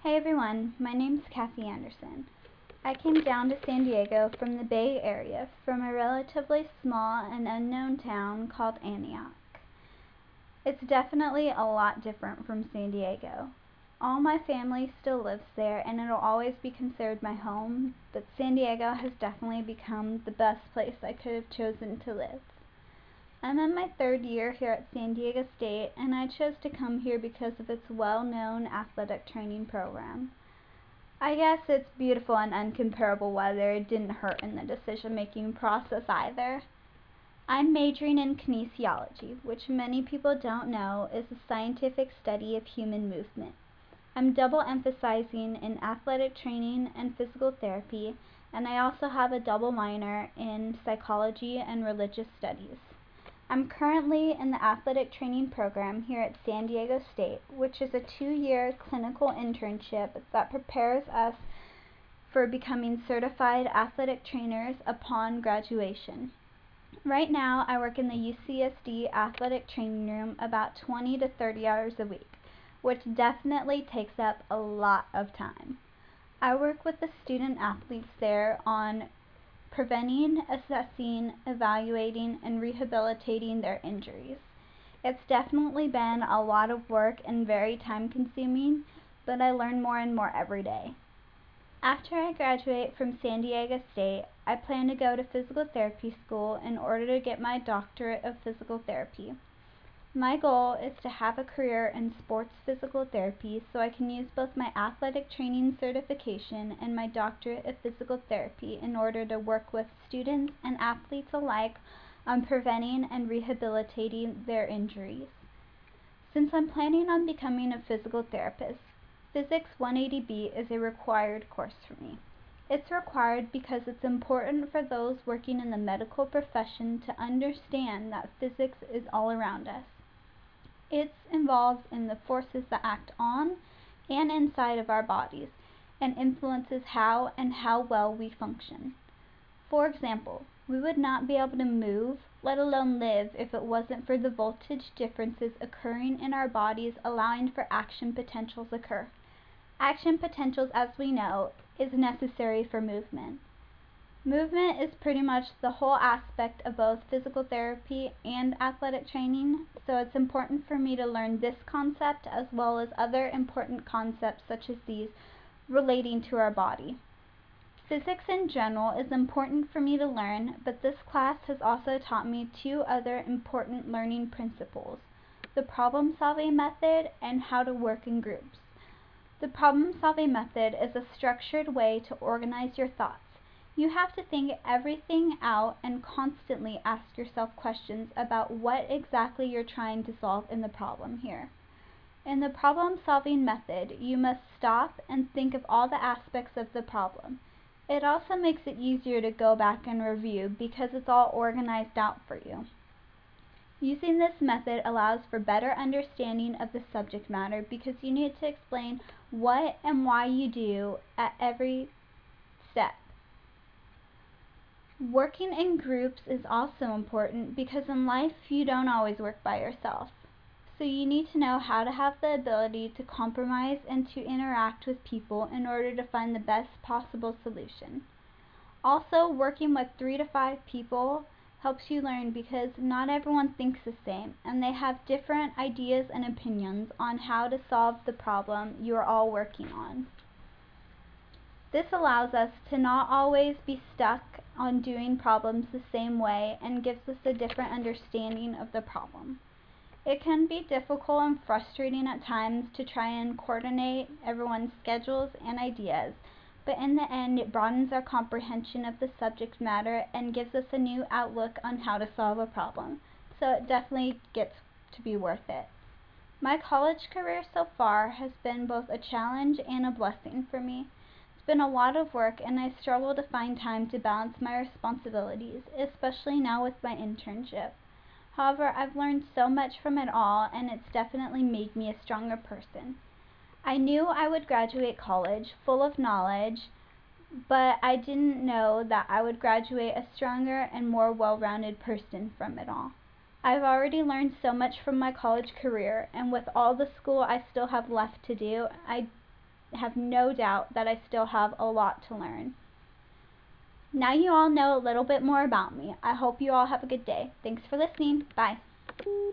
Hey everyone, my name's Kathy Anderson. I came down to San Diego from the Bay Area from a relatively small and unknown town called Antioch. It's definitely a lot different from San Diego. All my family still lives there and it'll always be considered my home, but San Diego has definitely become the best place I could have chosen to live. I'm in my third year here at San Diego State, and I chose to come here because of its well-known athletic training program. I guess its beautiful and uncomparable weather didn't hurt in the decision-making process either. I'm majoring in kinesiology, which many people don't know is a scientific study of human movement. I'm double emphasizing in athletic training and physical therapy, and I also have a double minor in psychology and religious studies. I'm currently in the athletic training program here at San Diego State, which is a 2-year clinical internship that prepares us for becoming certified athletic trainers upon graduation. Right now, I work in the UCSD athletic training room about 20 to 30 hours a week, which definitely takes up a lot of time. I work with the student athletes there on preventing, assessing, evaluating, and rehabilitating their injuries. It's definitely been a lot of work and very time consuming, but I learn more and more every day. After I graduate from San Diego State, I plan to go to physical therapy school in order to get my doctorate of physical therapy. My goal is to have a career in sports physical therapy so I can use both my athletic training certification and my doctorate of physical therapy in order to work with students and athletes alike on preventing and rehabilitating their injuries. Since I'm planning on becoming a physical therapist, Physics 180B is a required course for me. It's required because it's important for those working in the medical profession to understand that physics is all around us. It's involved in the forces that act on and inside of our bodies and influences how and how well we function. For example, we would not be able to move, let alone live, if it wasn't for the voltage differences occurring in our bodies allowing for action potentials occur. Action potentials, as we know, is necessary for movement. Movement is pretty much the whole aspect of both physical therapy and athletic training, so it's important for me to learn this concept as well as other important concepts such as these relating to our body. Physics in general is important for me to learn, but this class has also taught me two other important learning principles: the problem-solving method and how to work in groups. The problem-solving method is a structured way to organize your thoughts. You have to think everything out and constantly ask yourself questions about what exactly you're trying to solve in the problem here. In the problem-solving method, you must stop and think of all the aspects of the problem. It also makes it easier to go back and review because it's all organized out for you. Using this method allows for better understanding of the subject matter because you need to explain what and why you do at every step. Working in groups is also important because in life you don't always work by yourself. So you need to know how to have the ability to compromise and to interact with people in order to find the best possible solution. Also, working with 3 to 5 people helps you learn because not everyone thinks the same and they have different ideas and opinions on how to solve the problem you are all working on. This allows us to not always be stuck on doing problems the same way and gives us a different understanding of the problem. It can be difficult and frustrating at times to try and coordinate everyone's schedules and ideas, but in the end it broadens our comprehension of the subject matter and gives us a new outlook on how to solve a problem, so it definitely gets to be worth it. My college career so far has been both a challenge and a blessing for me. It's been a lot of work and I struggle to find time to balance my responsibilities, especially now with my internship. However, I've learned so much from it all and it's definitely made me a stronger person. I knew I would graduate college full of knowledge, but I didn't know that I would graduate a stronger and more well-rounded person from it all. I've already learned so much from my college career, and with all the school I still have left to do, I have no doubt that I still have a lot to learn. Now you all know a little bit more about me. I hope you all have a good day. Thanks for listening. Bye.